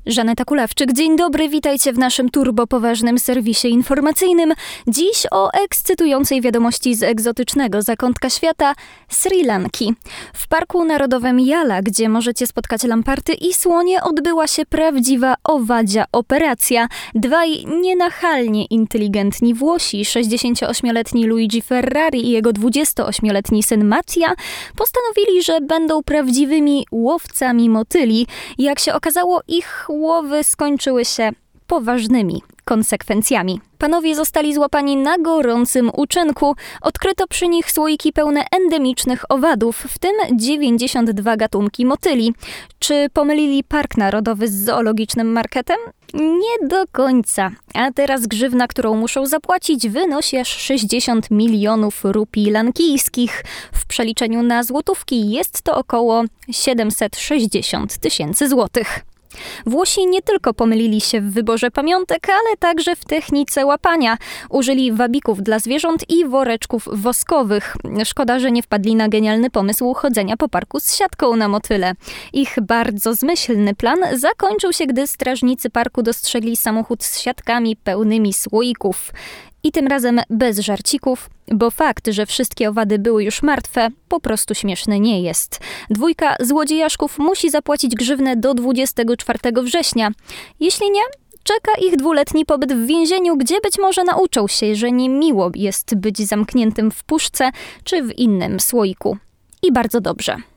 Żaneta Kulawczyk, dzień dobry, witajcie w naszym turbopoważnym serwisie informacyjnym. Dziś o ekscytującej wiadomości z egzotycznego zakątka świata Sri Lanki. W Parku Narodowym Yala, gdzie możecie spotkać lamparty i słonie, odbyła się prawdziwa owadzia operacja. Dwaj nienachalnie inteligentni Włosi, 68-letni Luigi Ferrari i jego 28-letni syn Mattia, postanowili, że będą prawdziwymi łowcami motyli. Jak się okazało, ich łowy skończyły się poważnymi konsekwencjami. Panowie zostali złapani na gorącym uczynku. Odkryto przy nich słoiki pełne endemicznych owadów, w tym 92 gatunki motyli. Czy pomylili Park Narodowy z zoologicznym marketem? Nie do końca. A teraz grzywna, którą muszą zapłacić, wynosi aż 60 milionów rupii lankijskich. W przeliczeniu na złotówki jest to około 760 tysięcy złotych. Włosi nie tylko pomylili się w wyborze pamiątek, ale także w technice łapania. Użyli wabików dla zwierząt i woreczków woskowych. Szkoda, że nie wpadli na genialny pomysł chodzenia po parku z siatką na motyle. Ich bardzo zmyślny plan zakończył się, gdy strażnicy parku dostrzegli samochód z siatkami pełnymi słoików. I tym razem bez żarcików, bo fakt, że wszystkie owady były już martwe, po prostu śmieszny nie jest. Dwójka złodziejaszków musi zapłacić grzywnę do 24 września. Jeśli nie, czeka ich 2-letni pobyt w więzieniu, gdzie być może nauczą się, że niemiło jest być zamkniętym w puszce czy w innym słoiku. I bardzo dobrze.